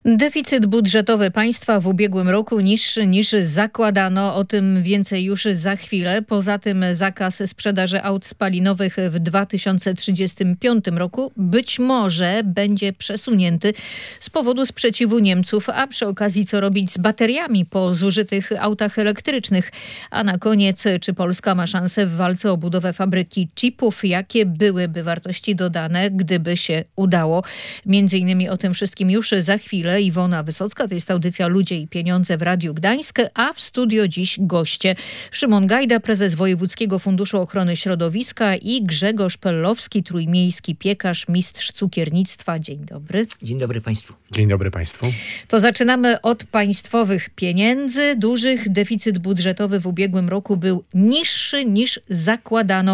Deficyt budżetowy państwa w ubiegłym roku niższy niż zakładano. O tym więcej już za chwilę. Poza tym zakaz sprzedaży aut spalinowych w 2035 roku być może będzie przesunięty z powodu sprzeciwu Niemców, a przy okazji co robić z bateriami po zużytych autach elektrycznych. A na koniec, czy Polska ma szansę w walce o budowę fabryki chipów? Jakie byłyby wartości dodane, gdyby się udało? Między innymi o tym wszystkim już za chwilę. Iwona Wysocka, to jest audycja Ludzie i Pieniądze w Radiu Gdańsk, a w studio dziś goście. Szymon Gajda, prezes Wojewódzkiego Funduszu Ochrony Środowiska, i Grzegorz Pellowski, trójmiejski piekarz, mistrz cukiernictwa. Dzień dobry. Dzień dobry Państwu. Dzień dobry Państwu. To zaczynamy od państwowych pieniędzy. Dużych deficyt budżetowy w ubiegłym roku był niższy niż zakładano.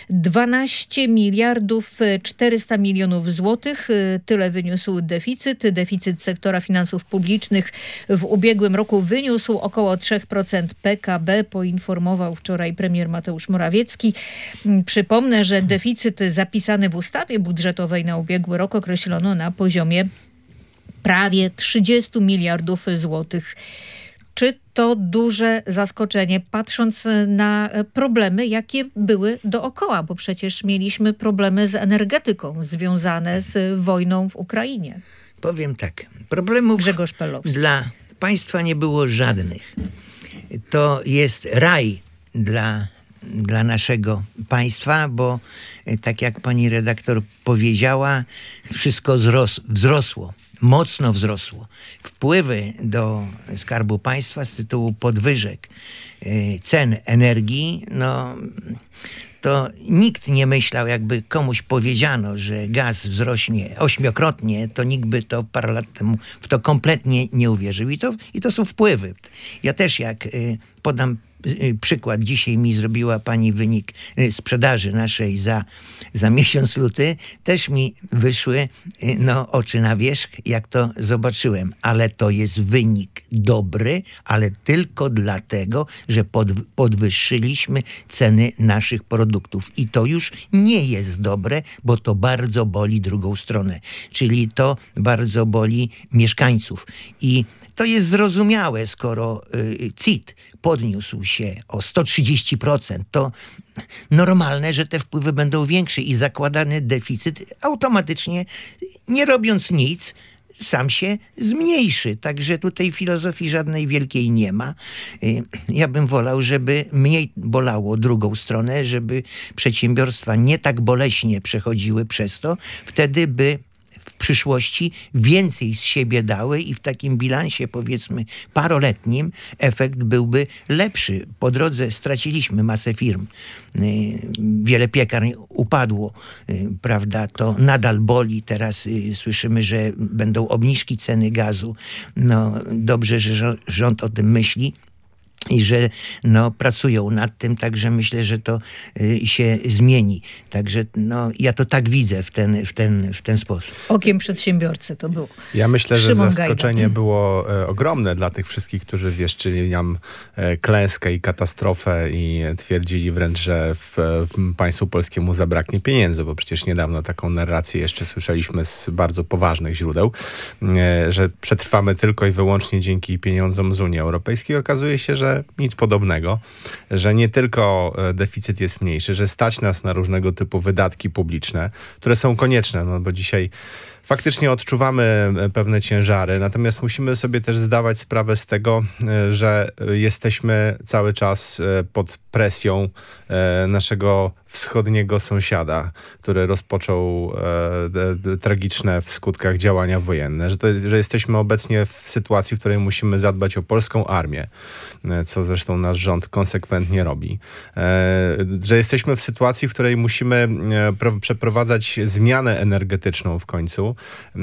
12 miliardów 400 milionów złotych. Tyle wyniósł deficyt. Deficyt sektora finansów publicznych w ubiegłym roku wyniósł około 3% PKB, poinformował wczoraj premier Mateusz Morawiecki. Przypomnę, że deficyt zapisany w ustawie budżetowej na ubiegły rok określono na poziomie prawie 30 miliardów złotych. Czy to duże zaskoczenie, patrząc na problemy, jakie były dookoła? Bo przecież mieliśmy problemy z energetyką związane z wojną w Ukrainie. Powiem tak, problemów Grzegorz Pellowski. Dla państwa nie było żadnych. To jest raj dla naszego państwa, bo tak jak pani redaktor powiedziała, wszystko wzrosło. Mocno wzrosło. Wpływy do Skarbu Państwa z tytułu podwyżek cen energii, to nikt nie myślał, jakby komuś powiedziano, że gaz wzrośnie 8-krotnie, to nikt by to parę lat temu w to kompletnie nie uwierzył. I to są wpływy. Ja też jak podam przykład, dzisiaj mi zrobiła pani wynik sprzedaży naszej za miesiąc luty, też mi wyszły oczy na wierzch, jak to zobaczyłem. Ale to jest wynik dobry, ale tylko dlatego, że podwyższyliśmy ceny naszych produktów. I to już nie jest dobre, bo to bardzo boli drugą stronę. Czyli to bardzo boli mieszkańców. I to jest zrozumiałe, skoro CIT podniósł się o 130%, to normalne, że te wpływy będą większe i zakładany deficyt automatycznie, nie robiąc nic, sam się zmniejszy. Także tutaj filozofii żadnej wielkiej nie ma. Ja bym wolał, żeby mniej bolało drugą stronę, żeby przedsiębiorstwa nie tak boleśnie przechodziły przez to. Wtedy by w przyszłości więcej z siebie dały i w takim bilansie, powiedzmy, paroletnim efekt byłby lepszy. Po drodze straciliśmy masę firm. Wiele piekarni upadło, prawda? To nadal boli. Teraz słyszymy, że będą obniżki ceny gazu. Dobrze, że rząd o tym myśli i że pracują nad tym, także myślę, że to się zmieni. Także ja to tak widzę w ten sposób. Okiem przedsiębiorcy to było. Ja myślę, że Szymon zaskoczenie Gajda. było ogromne dla tych wszystkich, którzy wieszczyli nam klęskę i katastrofę i twierdzili wręcz, że państwu polskiemu zabraknie pieniędzy, bo przecież niedawno taką narrację jeszcze słyszeliśmy z bardzo poważnych źródeł, że przetrwamy tylko i wyłącznie dzięki pieniądzom z Unii Europejskiej. Okazuje się, że nic podobnego, że nie tylko deficyt jest mniejszy, że stać nas na różnego typu wydatki publiczne, które są konieczne, bo dzisiaj faktycznie odczuwamy pewne ciężary, natomiast musimy sobie też zdawać sprawę z tego, że jesteśmy cały czas pod presją naszego wschodniego sąsiada, który rozpoczął tragiczne w skutkach działania wojenne, że jesteśmy obecnie w sytuacji, w której musimy zadbać o polską armię, co zresztą nasz rząd konsekwentnie robi, że jesteśmy w sytuacji, w której musimy przeprowadzać zmianę energetyczną w końcu,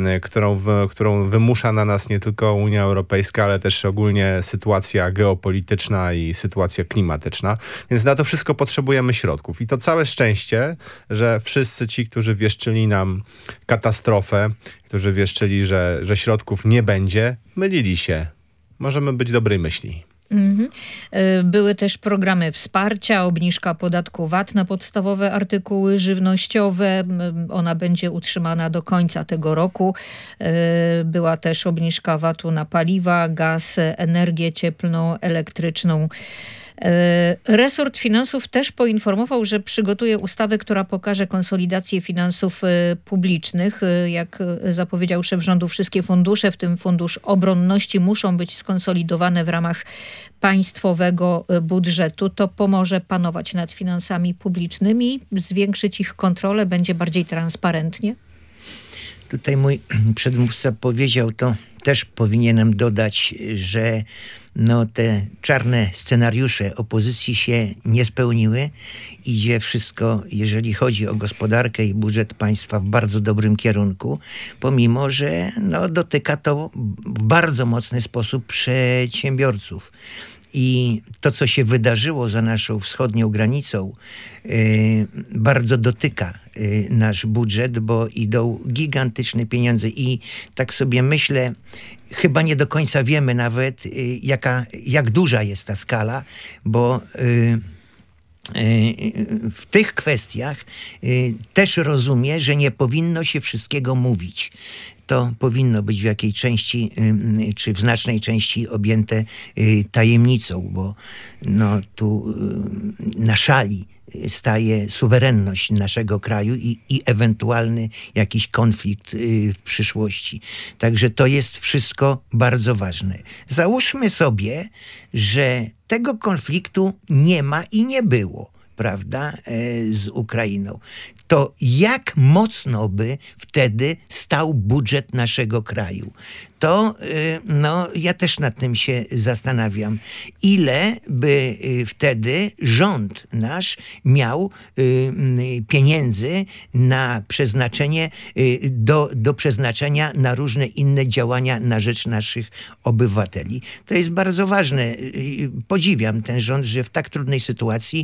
którą wymusza na nas nie tylko Unia Europejska, ale też ogólnie sytuacja geopolityczna i sytuacja klimatyczna. Więc na to wszystko potrzebujemy środków. I to całe szczęście, że wszyscy ci, którzy wieszczyli nam katastrofę, którzy wieszczyli, że środków nie będzie, mylili się. Możemy być dobrej myśli. Były też programy wsparcia, obniżka podatku VAT na podstawowe artykuły żywnościowe. Ona będzie utrzymana do końca tego roku. Była też obniżka VAT-u na paliwa, gaz, energię cieplną, elektryczną. Resort Finansów też poinformował, że przygotuje ustawę, która pokaże konsolidację finansów publicznych. Jak zapowiedział szef rządu, wszystkie fundusze, w tym Fundusz Obronności, muszą być skonsolidowane w ramach państwowego budżetu. To pomoże panować nad finansami publicznymi, zwiększyć ich kontrolę, będzie bardziej transparentnie. Tutaj mój przedmówca powiedział, to też powinienem dodać, że te czarne scenariusze opozycji się nie spełniły. Idzie wszystko, jeżeli chodzi o gospodarkę i budżet państwa, w bardzo dobrym kierunku, pomimo że dotyka to w bardzo mocny sposób przedsiębiorców. I to, co się wydarzyło za naszą wschodnią granicą, bardzo dotyka nasz budżet, bo idą gigantyczne pieniądze i tak sobie myślę, chyba nie do końca wiemy nawet, jak duża jest ta skala, bo w tych kwestiach też rozumie, że nie powinno się wszystkiego mówić. To powinno być w jakiej części, czy w znacznej części objęte tajemnicą, bo tu na szali staje suwerenność naszego kraju i ewentualny jakiś konflikt w przyszłości. Także to jest wszystko bardzo ważne. Załóżmy sobie, że tego konfliktu nie ma i nie było, prawda, z Ukrainą. To jak mocno by wtedy stał budżet naszego kraju? To ja też nad tym się zastanawiam. Ile by wtedy rząd nasz miał pieniędzy na przeznaczenie, do przeznaczenia na różne inne działania na rzecz naszych obywateli. To jest bardzo ważne. Podziwiam ten rząd, że w tak trudnej sytuacji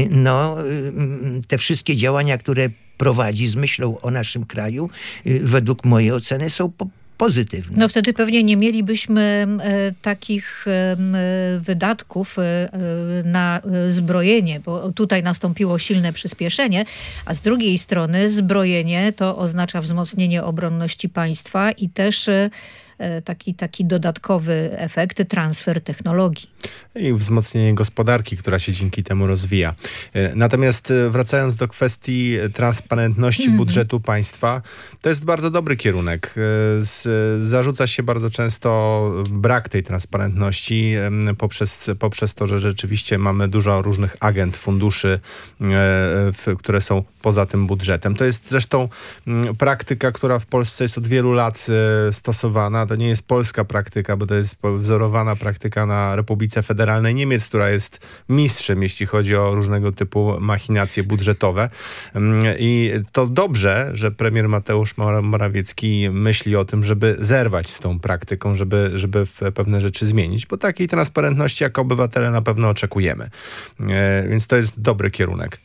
te wszystkie działania, które prowadzi z myślą o naszym kraju, według mojej oceny są pozytywne. Wtedy pewnie nie mielibyśmy takich wydatków na zbrojenie, bo tutaj nastąpiło silne przyspieszenie, a z drugiej strony zbrojenie to oznacza wzmocnienie obronności państwa i też taki dodatkowy efekt, transfer technologii. I wzmocnienie gospodarki, która się dzięki temu rozwija. Natomiast wracając do kwestii transparentności budżetu państwa, to jest bardzo dobry kierunek. Zarzuca się bardzo często brak tej transparentności poprzez to, że rzeczywiście mamy dużo różnych agent, funduszy, które są poza tym budżetem. To jest zresztą praktyka, która w Polsce jest od wielu lat stosowana. To nie jest polska praktyka, bo to jest wzorowana praktyka na Republice Federalnej Niemiec, która jest mistrzem, jeśli chodzi o różnego typu machinacje budżetowe. I to dobrze, że premier Mateusz Morawiecki myśli o tym, żeby zerwać z tą praktyką, żeby pewne rzeczy zmienić, bo takiej transparentności jako obywatele na pewno oczekujemy. Więc to jest dobry kierunek.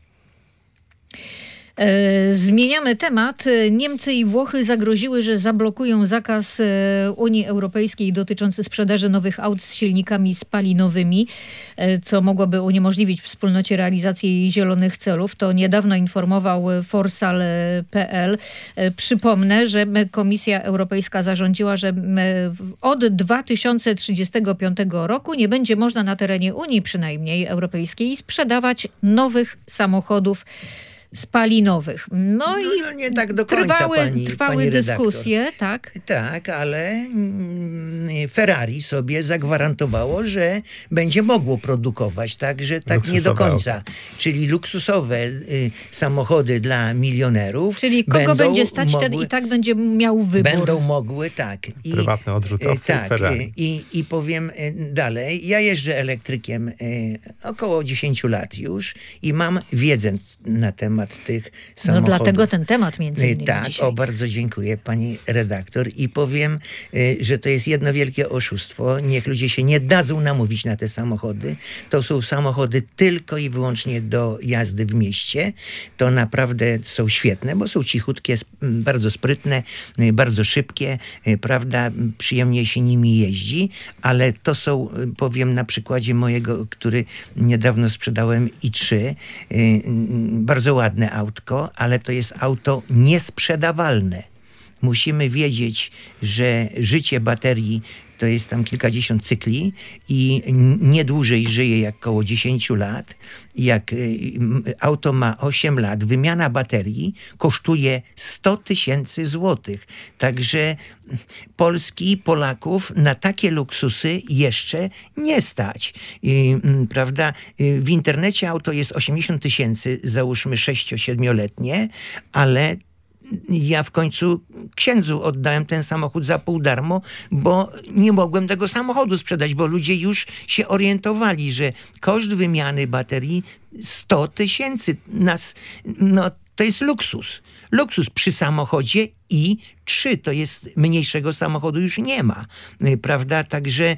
Zmieniamy temat. Niemcy i Włochy zagroziły, że zablokują zakaz Unii Europejskiej dotyczący sprzedaży nowych aut z silnikami spalinowymi, co mogłoby uniemożliwić wspólnocie realizację jej zielonych celów. To niedawno informował Forsal.pl. Przypomnę, że Komisja Europejska zarządziła, że od 2035 roku nie będzie można na terenie Unii przynajmniej Europejskiej sprzedawać nowych samochodów spalinowych. I nie tak do końca, trwały pani dyskusje, tak? Tak, ale Ferrari sobie zagwarantowało, że będzie mogło produkować, także tak nie do końca. Czyli luksusowe samochody dla milionerów. Czyli kogo będzie stać, ten i tak będzie miał wybór. Będą mogły, tak. Prywatne odrzutowce i Ferrari. I powiem dalej, ja jeżdżę elektrykiem około 10 lat już i mam wiedzę na temat tych samochodów. Dlatego ten temat między innymi tak, dzisiaj. bardzo dziękuję pani redaktor i powiem, że to jest jedno wielkie wielkie oszustwo. Niech ludzie się nie dadzą namówić na te samochody. To są samochody tylko i wyłącznie do jazdy w mieście. To naprawdę są świetne, bo są cichutkie, bardzo sprytne, bardzo szybkie, prawda, przyjemnie się nimi jeździ, ale to są, powiem na przykładzie mojego, który niedawno sprzedałem i3, bardzo ładne autko, ale to jest auto niesprzedawalne. Musimy wiedzieć, że życie baterii to jest tam kilkadziesiąt cykli i nie dłużej żyje jak około 10 lat. Jak auto ma 8 lat, wymiana baterii kosztuje 100 000 złotych. Także Polaków na takie luksusy jeszcze nie stać. Prawda? W internecie auto jest 80 000, załóżmy 6-7-letnie, ale ja w końcu księdzu oddałem ten samochód za pół darmo, bo nie mogłem tego samochodu sprzedać, bo ludzie już się orientowali, że koszt wymiany baterii 100 000. To jest luksus. Luksus przy samochodzie i3. To jest mniejszego samochodu już nie ma. Prawda? Także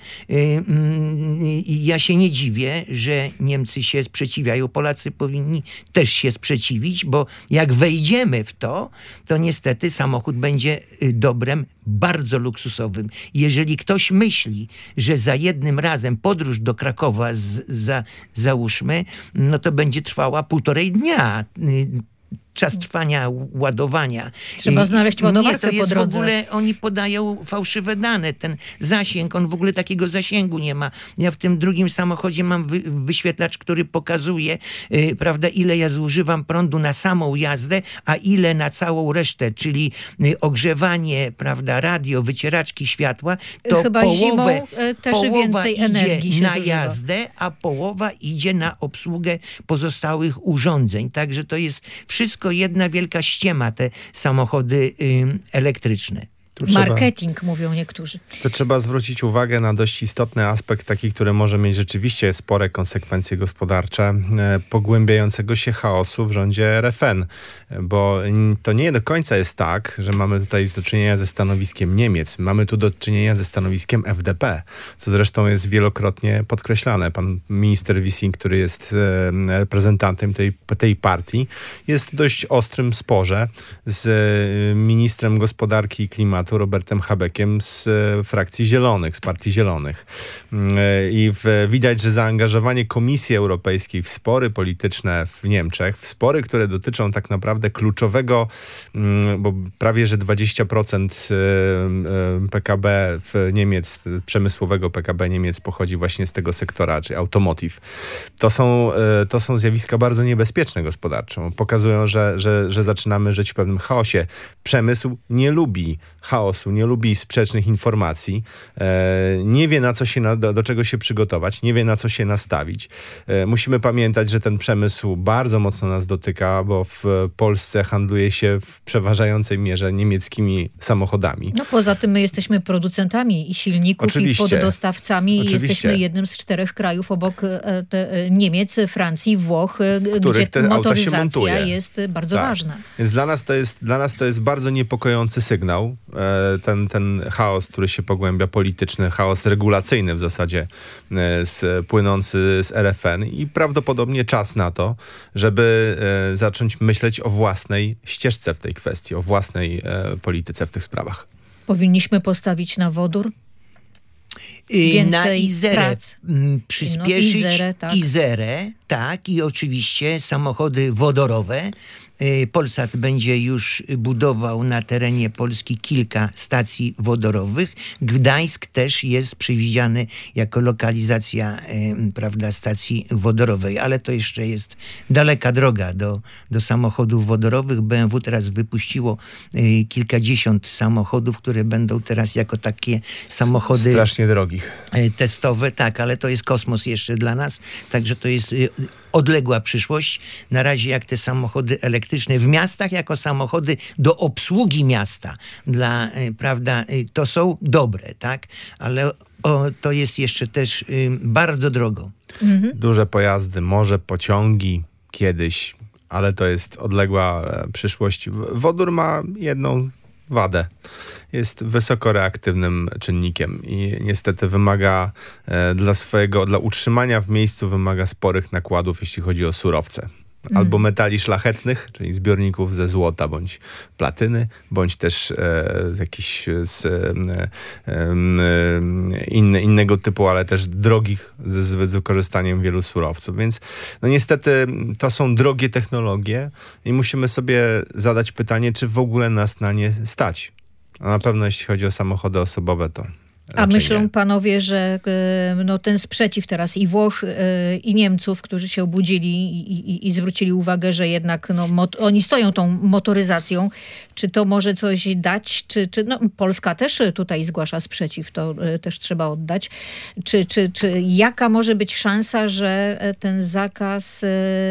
ja się nie dziwię, że Niemcy się sprzeciwiają. Polacy powinni też się sprzeciwić, bo jak wejdziemy w to niestety samochód będzie dobrem bardzo luksusowym. Jeżeli ktoś myśli, że za jednym razem podróż do Krakowa załóżmy, to będzie trwała 1,5 dnia. Czas trwania ładowania. Trzeba znaleźć ładowarkę to jest po drodze. W ogóle oni podają fałszywe dane. Ten zasięg, on w ogóle takiego zasięgu nie ma. Ja w tym drugim samochodzie mam wyświetlacz, który pokazuje, prawda, ile ja zużywam prądu na samą jazdę, a ile na całą resztę, czyli ogrzewanie, prawda, radio, wycieraczki światła, to chyba zimą też więcej energii się na zużywa. jazdę, a połowa idzie na obsługę pozostałych urządzeń. Także to jest wszystko jedna wielka ściema, te samochody elektryczne. Marketing, mówią niektórzy. To trzeba zwrócić uwagę na dość istotny aspekt taki, który może mieć rzeczywiście spore konsekwencje gospodarcze pogłębiającego się chaosu w rządzie RFN. Bo to nie do końca jest tak, że mamy tutaj do czynienia ze stanowiskiem Niemiec. Mamy tu do czynienia ze stanowiskiem FDP, co zresztą jest wielokrotnie podkreślane. Pan minister Wissing, który jest reprezentantem tej partii, jest w dość ostrym sporze z ministrem gospodarki i klimatu Robertem Habeckiem z frakcji Zielonych, z Partii Zielonych. I widać, że zaangażowanie Komisji Europejskiej w spory polityczne w Niemczech, w spory, które dotyczą tak naprawdę kluczowego, bo prawie, że 20% PKB w Niemiec, przemysłowego PKB Niemiec pochodzi właśnie z tego sektora, czyli automotive. To są zjawiska bardzo niebezpieczne gospodarczo. Pokazują, że zaczynamy żyć w pewnym chaosie. Przemysł nie lubi chaosu, nie lubi sprzecznych informacji, nie wie do czego się przygotować, nie wie na co się nastawić. Musimy pamiętać, że ten przemysł bardzo mocno nas dotyka, bo w Polsce handluje się w przeważającej mierze niemieckimi samochodami. Poza tym my jesteśmy producentami i silników, Oczywiście. i poddostawcami. Oczywiście. Jesteśmy jednym z 4 krajów obok Niemiec, Francji, Włoch, gdzie te auta się motoryzacja montuje. jest bardzo ważna. Więc dla nas to jest bardzo niepokojący sygnał. Ten chaos, który się pogłębia, polityczny, chaos regulacyjny w zasadzie płynący z RFN i prawdopodobnie czas na to, żeby zacząć myśleć o własnej ścieżce w tej kwestii, o własnej polityce w tych sprawach. Powinniśmy postawić na wodór? Więcej na Izerę prac. Przyspieszyć Izerę, tak. Izerę, tak, i oczywiście samochody wodorowe. Polsat będzie już budował na terenie Polski kilka stacji wodorowych. Gdańsk też jest przewidziany jako lokalizacja, prawda, stacji wodorowej, ale to jeszcze jest daleka droga do samochodów wodorowych. BMW teraz wypuściło kilkadziesiąt samochodów, które będą teraz jako takie samochody strasznie drogich. Testowe, tak, ale to jest kosmos jeszcze dla nas, także to jest odległa przyszłość. Na razie jak te samochody elektryczne w miastach, jako samochody do obsługi miasta, prawda, to są dobre, tak, ale to jest jeszcze też bardzo drogo. Duże pojazdy, może pociągi kiedyś, ale to jest odległa przyszłość. Wodór ma jedną wadę. Jest wysoko reaktywnym czynnikiem i niestety wymaga dla utrzymania w miejscu wymaga sporych nakładów, jeśli chodzi o surowce. Albo metali szlachetnych, czyli zbiorników ze złota bądź platyny, bądź też innego typu, ale też drogich z wykorzystaniem wielu surowców. Więc no niestety to są drogie technologie i musimy sobie zadać pytanie, czy w ogóle nas na nie stać. A na pewno jeśli chodzi o samochody osobowe, to a myślą nie. panowie, że ten sprzeciw teraz i Włoch, i Niemców, którzy się obudzili i zwrócili uwagę, że jednak oni stoją tą motoryzacją, czy to może coś dać? Czy Polska też tutaj zgłasza sprzeciw, to też trzeba oddać. Czy jaka może być szansa, że ten zakaz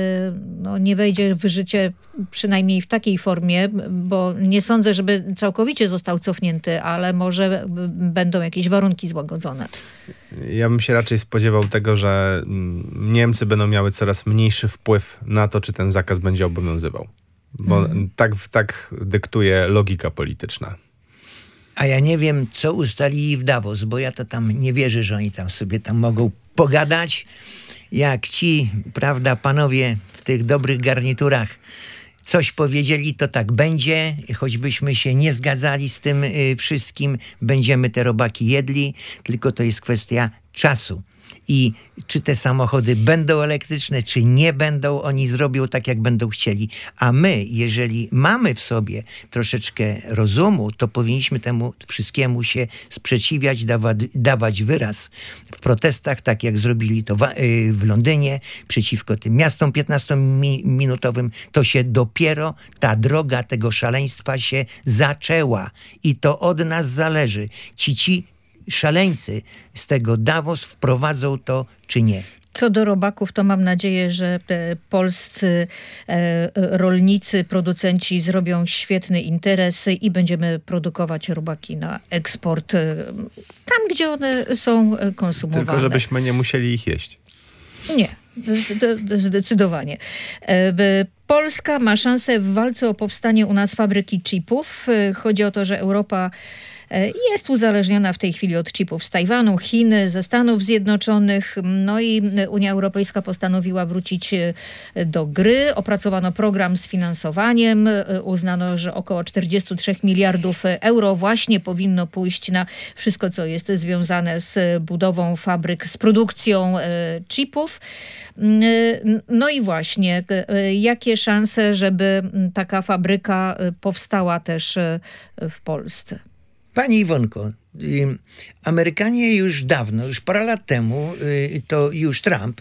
nie wejdzie w życie przynajmniej w takiej formie, bo nie sądzę, żeby całkowicie został cofnięty, ale może będą jakieś warunki złagodzone. Ja bym się raczej spodziewał tego, że Niemcy będą miały coraz mniejszy wpływ na to, czy ten zakaz będzie obowiązywał. Bo tak dyktuje logika polityczna. A ja nie wiem, co ustalili w Davos, bo ja to tam nie wierzę, że oni tam sobie mogą pogadać. Jak ci, prawda, panowie w tych dobrych garniturach coś powiedzieli, to tak będzie. Choćbyśmy się nie zgadzali z tym wszystkim, będziemy te robaki jedli, tylko to jest kwestia czasu. I czy te samochody będą elektryczne, czy nie będą, oni zrobią tak, jak będą chcieli. A my, jeżeli mamy w sobie troszeczkę rozumu, to powinniśmy temu wszystkiemu się sprzeciwiać, dawać wyraz w protestach, tak jak zrobili to w Londynie, przeciwko tym miastom 15-minutowym. To się dopiero, ta droga tego szaleństwa się zaczęła. I to od nas zależy. Ci szaleńcy z tego Davos wprowadzą to, czy nie. Co do robaków, to mam nadzieję, że polscy rolnicy, producenci zrobią świetny interes i będziemy produkować robaki na eksport tam, gdzie one są konsumowane. Tylko żebyśmy nie musieli ich jeść. Nie, zdecydowanie. Polska ma szansę w walce o powstanie u nas fabryki chipów. Chodzi o to, że Europa jest uzależniona w tej chwili od chipów z Tajwanu, Chin, ze Stanów Zjednoczonych. No i Unia Europejska postanowiła wrócić do gry. Opracowano program z finansowaniem. Uznano, że około 43 miliardów euro właśnie powinno pójść na wszystko, co jest związane z budową fabryk, z produkcją chipów. No i właśnie, jakie szanse, żeby taka fabryka powstała też w Polsce? Pani Iwonko, Amerykanie już dawno, już parę lat temu, to już Trump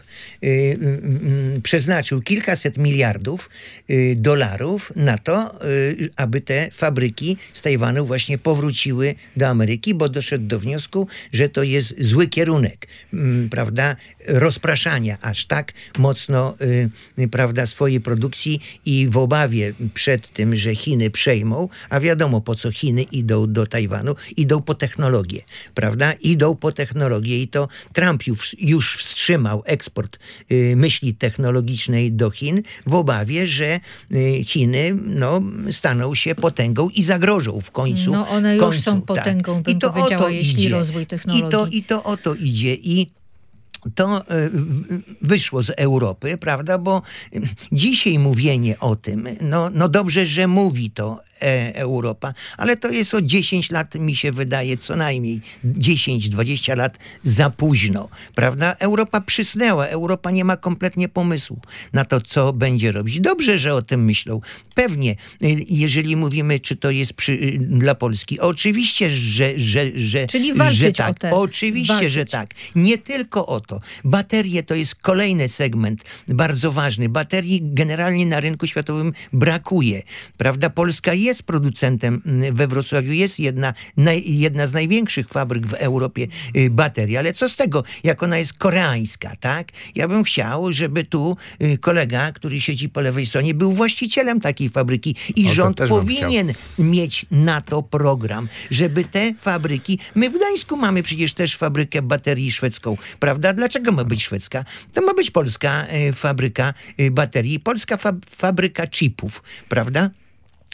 przeznaczył kilkaset miliardów dolarów na to, aby te fabryki z Tajwanu właśnie powróciły do Ameryki, bo doszedł do wniosku, że to jest zły kierunek, prawda, rozpraszania aż tak mocno, prawda, swojej produkcji i w obawie przed tym, że Chiny przejmą, a wiadomo po co Chiny idą do Tajwanu, idą po technologię, prawda? Idą po technologię i to Trump już wstrzymał eksport myśli technologicznej do Chin w obawie, że Chiny staną się potęgą i zagrożą w końcu. No one już są potęgą, tak. Bym powiedziała, jeśli rozwój technologii. I to o to idzie. I to wyszło z Europy, prawda, bo dzisiaj mówienie o tym, no dobrze, że mówi to Europa, ale to jest o 10 lat, mi się wydaje, co najmniej 10-20 lat za późno, prawda? Europa przysnęła, Europa nie ma kompletnie pomysłu na to, co będzie robić. Dobrze, że o tym myślą. Pewnie, jeżeli mówimy, czy to jest dla Polski, oczywiście, że czyli walczyć że tak. O te. Oczywiście, walczyć. że tak. Nie tylko o to. Baterie to jest kolejny segment bardzo ważny. Baterii generalnie na rynku światowym brakuje, prawda? Polska jest producentem we Wrocławiu, jest jedna z największych fabryk w Europie baterii, ale co z tego, jak ona jest koreańska, tak? Ja bym chciał, żeby tu kolega, który siedzi po lewej stronie, był właścicielem takiej fabryki i rząd powinien mieć na to program, żeby te fabryki, my w Gdańsku mamy przecież też fabrykę baterii szwedzką, prawda? Dlaczego ma być szwedzka? To ma być polska fabryka baterii, polska fabryka chipów, prawda?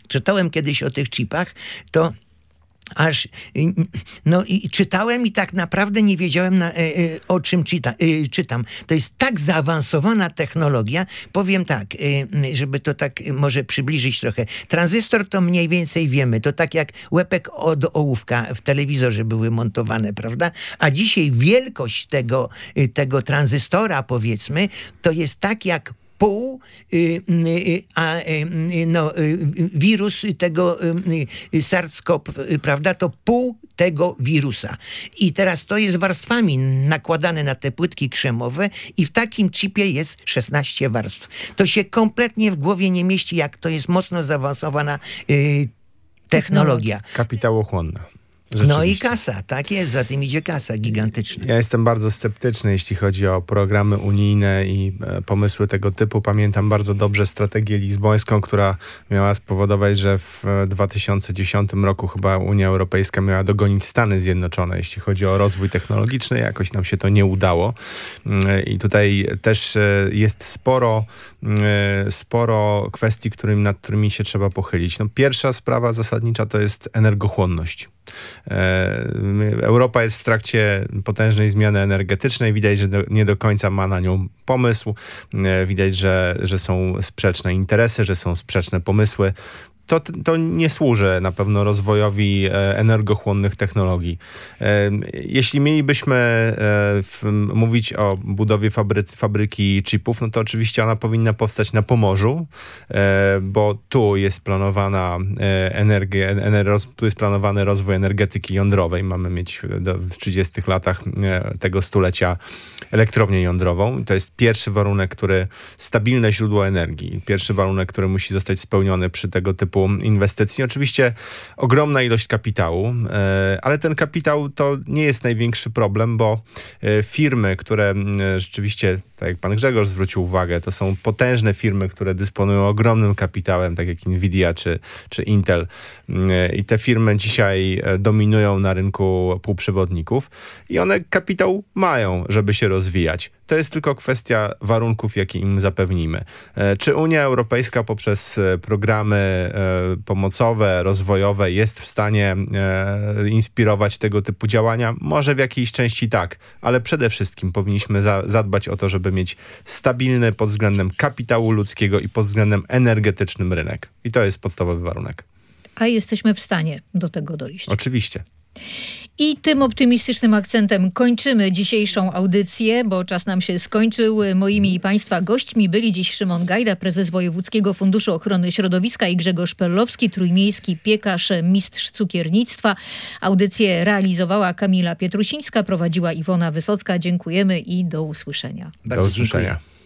czytałem kiedyś o tych chipach, to aż, no i czytałem i tak naprawdę nie wiedziałem o czym czytam. To jest tak zaawansowana technologia, powiem tak, żeby to tak może przybliżyć trochę. Tranzystor to mniej więcej wiemy, to tak jak łepek od ołówka w telewizorze były montowane, prawda? A dzisiaj wielkość tego tranzystora, powiedzmy, to jest tak jak wirus tego SARS-CoV, prawda, to pół tego wirusa. I teraz to jest warstwami nakładane na te płytki krzemowe i w takim chipie jest 16 warstw. To się kompletnie w głowie nie mieści, jak to jest mocno zaawansowana technologia. Kapitałochłonna. No i kasa, tak jest, za tym idzie kasa gigantyczna. Ja jestem bardzo sceptyczny, jeśli chodzi o programy unijne i pomysły tego typu. Pamiętam bardzo dobrze strategię lizbońską, która miała spowodować, że w 2010 roku chyba Unia Europejska miała dogonić Stany Zjednoczone, jeśli chodzi o rozwój technologiczny. Jakoś nam się to nie udało. I tutaj też jest sporo kwestii, nad którymi się trzeba pochylić. No, pierwsza sprawa zasadnicza to jest energochłonność. Europa jest w trakcie potężnej zmiany energetycznej. Widać, że nie do końca ma na nią pomysł. Widać, że są sprzeczne interesy, że są sprzeczne pomysły. To nie służy na pewno rozwojowi energochłonnych technologii. Jeśli mielibyśmy mówić o budowie fabryki chipów, no to oczywiście ona powinna powstać na Pomorzu, bo tu jest planowany rozwój energetyki jądrowej. Mamy mieć w 30 latach tego stulecia elektrownię jądrową. To jest pierwszy warunek, stabilne źródło energii. Pierwszy warunek, który musi zostać spełniony przy tego typu inwestycji. Oczywiście ogromna ilość kapitału, ale ten kapitał to nie jest największy problem, bo firmy, które rzeczywiście, tak jak pan Grzegorz zwrócił uwagę, to są potężne firmy, które dysponują ogromnym kapitałem, tak jak Nvidia czy Intel. I te firmy dzisiaj dominują na rynku półprzewodników i one kapitał mają, żeby się rozwijać. To jest tylko kwestia warunków, jakie im zapewnimy. Czy Unia Europejska poprzez programy pomocowe, rozwojowe jest w stanie inspirować tego typu działania? Może w jakiejś części tak, ale przede wszystkim powinniśmy zadbać o to, żeby mieć stabilny pod względem kapitału ludzkiego i pod względem energetycznym rynek. I to jest podstawowy warunek. A jesteśmy w stanie do tego dojść. Oczywiście. I tym optymistycznym akcentem kończymy dzisiejszą audycję, bo czas nam się skończył. Moimi i Państwa gośćmi byli dziś Szymon Gajda, prezes Wojewódzkiego Funduszu Ochrony Środowiska, i Grzegorz Perlowski, trójmiejski piekarz, mistrz cukiernictwa. Audycję realizowała Kamila Pietrusińska, prowadziła Iwona Wysocka. Dziękujemy i do usłyszenia. Bardzo dziękuję.